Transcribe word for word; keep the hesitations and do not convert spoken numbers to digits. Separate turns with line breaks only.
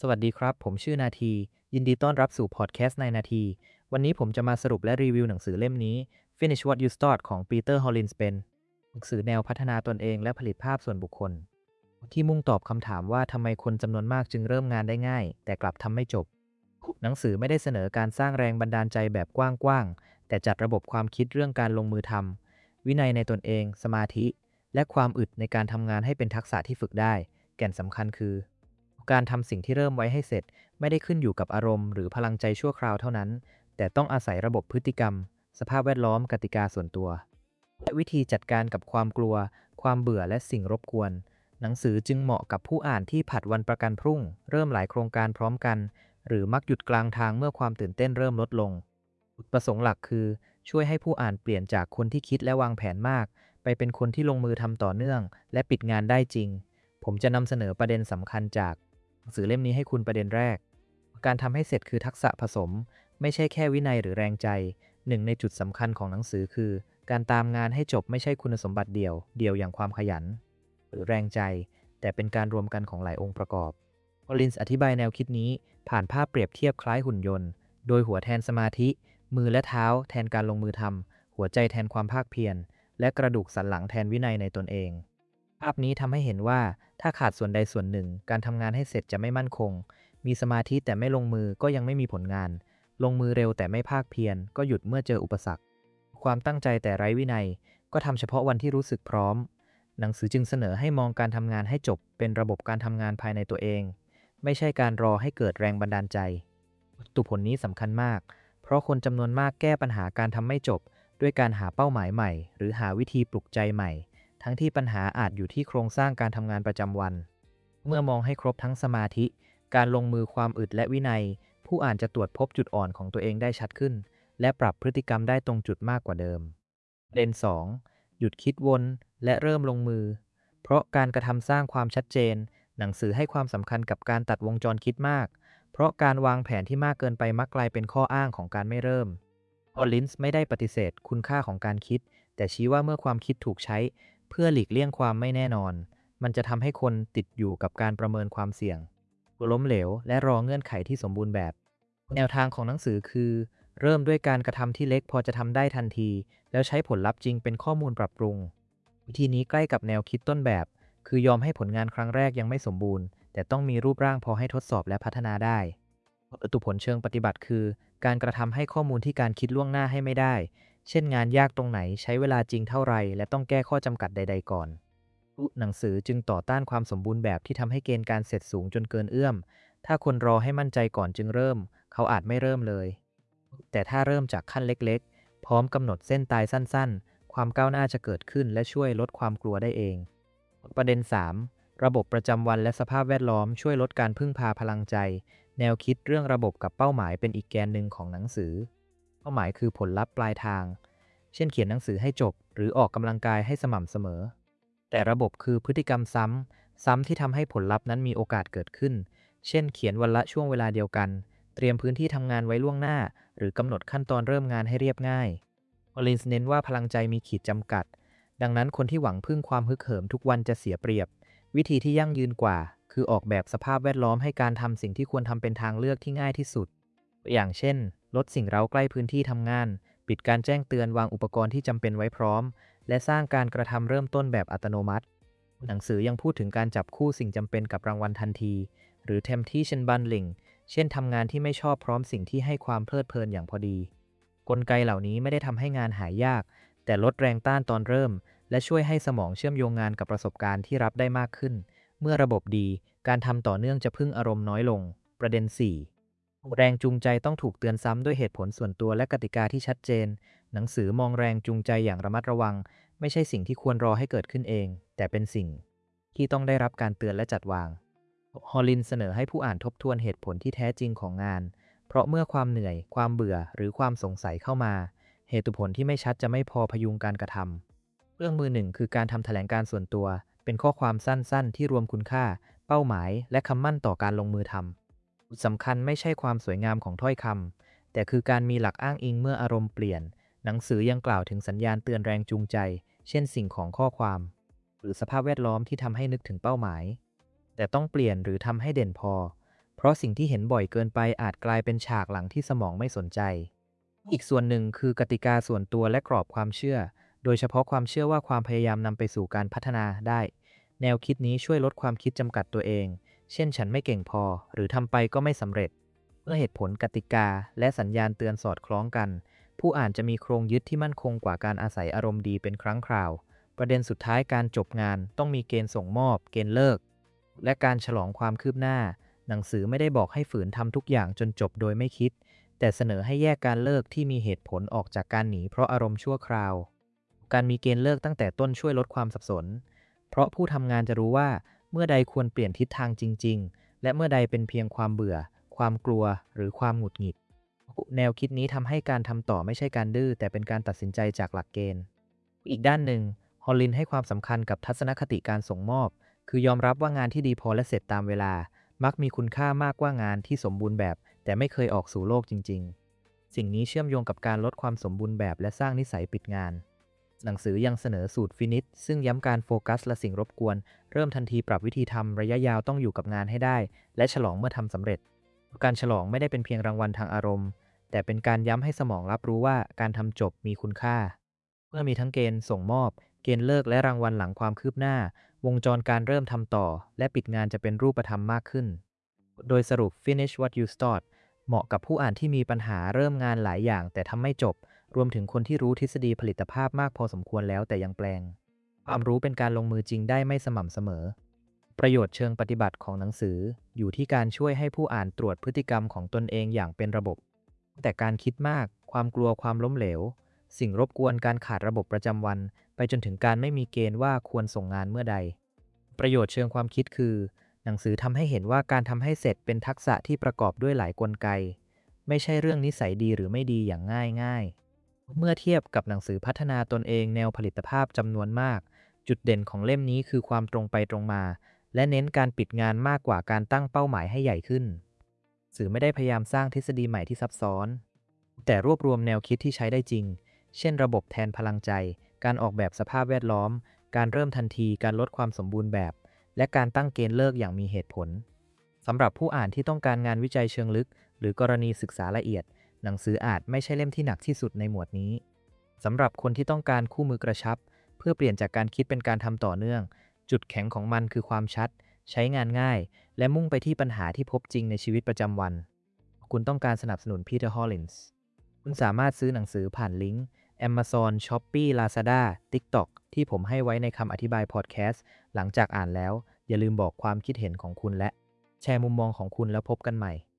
สวัสดีครับผมชื่อนาทียินดีต้อนรับสู่พอดแคสต์ในนาทีวันนี้ผมจะมาสรุปและรีวิวหนังสือเล่มนี้ Finish What You Start ของปีเตอร์ฮอลลินส์เป็นหนังสือแนวพัฒนาตนเองและผลิตภาพส่วนบุคคลที่มุ่งตอบคำถามว่าทำไมคนจำนวนมากจึงเริ่มงานได้ง่ายแต่กลับทำไม่จบหนังสือไม่ได้เสนอการสร้างแรงบันดาลใจแบบกว้างๆแต่จัดระบบความคิดเรื่องการลงมือทำวินัยในตนเองสมาธิและความอึดในการทำงานให้เป็นทักษะที่ฝึกได้แก่นสำคัญคือ การทำสิ่งที่เริ่มไว้ให้เสร็จไม่ได้ขึ้นอยู่กับอารมณ์หรือพลังใจชั่วคราวเท่านั้นแต่ต้องอาศัยระบบพฤติกรรมสภาพแวดล้อมกติกาส่วนตัวและวิธีจัดการกับความกลัวความเบื่อและสิ่งรบกวนหนังสือจึงเหมาะกับผู้อ่านที่ผัดวันประกันพรุ่งเริ่มหลายโครงการพร้อมกันหรือมักหยุดกลางทางเมื่อความตื่นเต้นเริ่มลดลงจุดประสงค์หลักคือช่วยให้ผู้อ่านเปลี่ยนจากคนที่คิดและวางแผนมากไปเป็นคนที่ลงมือทำต่อเนื่องและปิดงานได้จริงผมจะนำเสนอประเด็นสำคัญจาก หนังสือเล่มนี้ให้คุณประเด็นแรกการทำให้เสร็จคือทักษะผสมไม่ใช่แค่วินัยหรือแรงใจหนึ่งในจุดสำคัญของหนังสือคือการตามงานให้จบไม่ใช่คุณสมบัติเดียวเดียวอย่างความขยันหรือแรงใจแต่เป็นการรวมกันของหลายองค์ประกอบคอลลินส์อธิบายแนวคิดนี้ผ่านภาพเปรียบเทียบคล้ายหุ่นยนต์โดยหัวแทนสมาธิมือและเท้าแทนการลงมือทำหัวใจแทนความภาคเพียรและกระดูกสันหลังแทนวินัยในตนเอง ภาพนี้ทำให้เห็นว่าถ้าขาดส่วนใดส่วนหนึ่งการทำงานให้เสร็จจะไม่มั่นคงมีสมาธิแต่ไม่ลงมือก็ยังไม่มีผลงานลงมือเร็วแต่ไม่ภาคเพียรก็หยุดเมื่อเจออุปสรรคความตั้งใจแต่ไร้วินัยก็ทำเฉพาะวันที่รู้สึกพร้อมหนังสือจึงเสนอให้มองการทำงานให้จบเป็นระบบการทำงานภายในตัวเองไม่ใช่การรอให้เกิดแรงบันดาลใจตุผลนี้สำคัญมากเพราะคนจำนวนมากแก้ปัญหาการทำไม่จบด้วยการหาเป้าหมายใหม่หรือหาวิธีปลุกใจใหม่ ทั้งที่ปัญหาอาจอยู่ที่โครงสร้างการทำงานประจำวัน เมื่อมองให้ครบทั้งสมาธิ การลงมือความอึดและวินัย ผู้อ่านจะตรวจพบจุดอ่อนของตัวเองได้ชัดขึ้น และปรับพฤติกรรมได้ตรงจุดมากกว่าเดิมประเด็นสองหยุดคิดวนและเริ่มลงมือ เพราะการกระทำสร้างความชัดเจน หนังสือให้ความสำคัญกับการตัดวงจรคิดมาก เพราะการวางแผนที่มากเกินไปมักกลายเป็นข้ออ้างของการไม่เริ่มออลลินส์ไม่ได้ปฏิเสธคุณค่าของการคิด แต่ชี้ว่าเมื่อความคิดถูกใช้เพื่อหลีกเลี่ยงความไม่แน่นอน มันจะทำให้คนติดอยู่กับการประเมินความเสี่ยงล้มเหลวและรอเงื่อนไขที่สมบูรณ์แบบ แนวทางของหนังสือคือ เริ่มด้วยการกระทำที่เล็กพอจะทำได้ทันที แล้วใช้ผลลัพธ์จริงเป็นข้อมูลปรับปรุง วิธีนี้ใกล้กับแนวคิดต้นแบบ คือยอมให้ผลงานครั้งแรกยังไม่สมบูรณ์ แต่ต้องมีรูปร่างพอให้ทดสอบและพัฒนาได้ตุผลเชิงปฏิบัติคือ การกระทำให้ข้อมูลที่การคิดล่วงหน้าให้ไม่ได้ เช่นงานยากตรงไหนใช้เวลาจริงเท่าไรและต้องแก้ข้อจำกัดใดๆก่อนหนังสือจึงต่อต้านความสมบูรณ์แบบที่ทำให้เกณฑ์การเสร็จสูงจนเกินเอื้อมถ้าคนรอให้มั่นใจก่อนจึงเริ่มเขาอาจไม่เริ่มเลยแต่ถ้าเริ่มจากขั้นเล็กๆพร้อมกำหนดเส้นตายสั้นๆความก้าวหน้าจะเกิดขึ้นและช่วยลดความกลัวได้เองประเด็นสามระบบประจำวันและสภาพแวดล้อมช่วยลดการพึ่งพาพลังใจแนวคิดเรื่องระบบกับเป้าหมายเป็นอีกแกนหนึ่งของหนังสือเป้าหมายคือผลลัพธ์ปลายทางเช่นเขียนหนังสือให้จบหรือออกกำลังกายให้สม่ำเสมอแต่ระบบคือพฤติกรรมซ้ำซ้ำที่ทำให้ผลลัพธ์นั้นมีโอกาสเกิดขึ้นเช่นเขียนวันละช่วงเวลาเดียวกันเตรียมพื้นที่ทำงานไว้ล่วงหน้าหรือกำหนดขั้นตอนเริ่มงานให้เรียบง่ายออลลินส์เน้นว่าพลังใจมีขีดจำกัดดังนั้นคนที่หวังพึ่งความฮึกเหิมทุกวันจะเสียเปรียบวิธีที่ยั่งยืนกว่าคือออกแบบสภาพแวดล้อมให้การทำสิ่งที่ควรทำเป็นทางเลือกที่ง่ายที่สุดอย่างเช่นลดสิ่งเร้าใกล้พื้นที่ทำงานปิดการแจ้งเตือนวางอุปกรณ์ที่จำเป็นไว้พร้อมและสร้างการกระทำเริ่มต้นแบบอัตโนมัติหนังสือยังพูดถึงการจับคู่สิ่งจำเป็นกับรางวัลทันทีหรือ temptation bundling เช่นทำงานที่ไม่ชอบพร้อมสิ่งที่ให้ความเพลิดเพลินอย่างพอดีกลไกเหล่านี้ไม่ได้ทำให้งานหายยากแต่ลดแรงต้านตอนเริ่มและช่วยให้สมองเชื่อมโยงงานกับประสบการณ์ที่รับได้มากขึ้นเมื่อระบบดีการทำต่อเนื่องจะพึ่งอารมณ์น้อยลงประเด็นสี่แรงจูงใจต้องถูกเตือนซ้ำด้วยเหตุผลส่วนตัวและกติกาที่ชัดเจนหนังสือมองแรงจูงใจอย่างระมัดระวังไม่ใช่สิ่งที่ควรรอให้เกิดขึ้นเองแต่เป็นสิ่งที่ต้องได้รับการเตือนและจัดวางฮอลลินเสนอให้ผู้อ่านทบทวนเหตุผลที่แท้จริงของงานเพราะเมื่อความเหนื่อยความเบื่อหรือความสงสัยเข้ามาเหตุผลที่ไม่ชัดจะไม่พอพยุงการกระทำเครื่องมือหนึ่งคือการทำแถลงการส่วนตัวเป็นข้อความสั้นๆที่รวมคุณค่าเป้าหมายและคำมั่นต่อการลงมือทำสำคัญไม่ใช่ความสวยงามของถ้อยคำแต่คือการมีหลักอ้างอิงเมื่ออารมณ์เปลี่ยนหนังสือยังกล่าวถึงสัญญาณเตือนแรงจูงใจเช่นสิ่งของข้อความหรือสภาพแวดล้อมที่ทำให้นึกถึงเป้าหมายแต่ต้องเปลี่ยนหรือทำให้เด่นพอเพราะสิ่งที่เห็นบ่อยเกินไปอาจกลายเป็นฉากหลังที่สมองไม่สนใจอีกส่วนหนึ่งคือกติกาส่วนตัวและกรอบความเชื่อโดยเฉพาะความเชื่อว่าความพยายามนำไปสู่การพัฒนาได้แนวคิดนี้ช่วยลดความคิดจำกัดตัวเองเช่นฉันไม่เก่งพอหรือทำไปก็ไม่สำเร็จเมื่อเหตุผลกติกาและสัญญาณเตือนสอดคล้องกันผู้อ่านจะมีโครงยึดที่มั่นคงกว่าการอาศัยอารมณ์ดีเป็นครั้งคราวประเด็นสุดท้ายการจบงานต้องมีเกณฑ์ส่งมอบเกณฑ์เลิกและการฉลองความคืบหน้าหนังสือไม่ได้บอกให้ฝืนทำทุกอย่างจนจบโดยไม่คิดแต่เสนอให้แยกการเลิกที่มีเหตุผลออกจากการหนีเพราะอารมณ์ชั่วคราวการมีเกณฑ์เลิกตั้งแต่ต้นช่วยลดความสับสนเพราะผู้ทำงานจะรู้ว่าเมื่อใดควรเปลี่ยนทิศทางจริงๆและเมื่อใดเป็นเพียงความเบื่อความกลัวหรือความหงุดหงิดแนวคิดนี้ทำให้การทำต่อไม่ใช่การดื้อแต่เป็นการตัดสินใจจากหลักเกณฑ์อีกด้านหนึ่งฮอลลินให้ความสำคัญกับทัศนคติการส่งมอบคือยอมรับว่างานที่ดีพอและเสร็จตามเวลามักมีคุณค่ามากกว่างานที่สมบูรณ์แบบแต่ไม่เคยออกสู่โลกจริงๆสิ่งนี้เชื่อมโยงกับการลดความสมบูรณ์แบบและสร้างนิสัยปิดงานหนังสือยังเสนอสูตรฟินิชซึ่งย้ำการโฟกัสและสิ่งรบกวนเริ่มทันทีปรับวิธีทำระยะยาวต้องอยู่กับงานให้ได้และฉลองเมื่อทำสำเร็จการฉลองไม่ได้เป็นเพียงรางวัลทางอารมณ์แต่เป็นการย้ำให้สมองรับรู้ว่าการทำจบมีคุณค่าเมื่อมีทั้งเกณฑ์ส่งมอบเกณฑ์เลิกและรางวัลหลังความคืบหน้าวงจรการเริ่มทำต่อและปิดงานจะเป็นรูปธรรมมากขึ้นโดยสรุป finish what you start เหมาะกับผู้อ่านที่มีปัญหาเริ่มงานหลายอย่างแต่ทำไม่จบรวมถึงคนที่รู้ทฤษฎีผลิตภาพมากพอสมควรแล้วแต่ยังแปลงความรู้เป็นการลงมือจริงได้ไม่สม่ำเสมอประโยชน์เชิงปฏิบัติของหนังสืออยู่ที่การช่วยให้ผู้อ่านตรวจพฤติกรรมของตนเองอย่างเป็นระบบแต่การคิดมากความกลัวความล้มเหลวสิ่งรบกวนการขาดระบบประจำวันไปจนถึงการไม่มีเกณฑ์ว่าควรส่งงานเมื่อใดประโยชน์เชิงความคิดคือหนังสือทำให้เห็นว่าการทำให้เสร็จเป็นทักษะที่ประกอบด้วยหลายกลไกไม่ใช่เรื่องนิสัยดีหรือไม่ดีอย่างง่ายง่ายเมื่อเทียบกับหนังสือพัฒนาตนเองแนวผลิตภาพจำนวนมากจุดเด่นของเล่มนี้คือความตรงไปตรงมาและเน้นการปิดงานมากกว่าการตั้งเป้าหมายให้ใหญ่ขึ้นสื่อไม่ได้พยายามสร้างทฤษฎีใหม่ที่ซับซ้อนแต่รวบรวมแนวคิดที่ใช้ได้จริงเช่นระบบแทนพลังใจการออกแบบสภาพแวดล้อมการเริ่มทันทีการลดความสมบูรณ์แบบและการตั้งเกณฑ์เลิกอย่างมีเหตุผลสำหรับผู้อ่านที่ต้องการงานวิจัยเชิงลึกหรือกรณีศึกษาละเอียดหนังสืออาจไม่ใช่เล่มที่หนักที่สุดในหมวดนี้สำหรับคนที่ต้องการคู่มือกระชับเพื่อเปลี่ยนจากการคิดเป็นการทำต่อเนื่องจุดแข็งของมันคือความชัดใช้งานง่ายและมุ่งไปที่ปัญหาที่พบจริงในชีวิตประจำวันคุณต้องการสนับสนุนพีเตอร์ ฮอลลินส์คุณสามารถซื้อหนังสือผ่านลิงก์ Amazon Shopee Lazada TikTok ที่ผมให้ไว้ในคำอธิบายพอดแคสต์หลังจากอ่านแล้วอย่าลืมบอกความคิดเห็นของคุณและแชร์มุมมองของคุณแล้วพบกันใหม่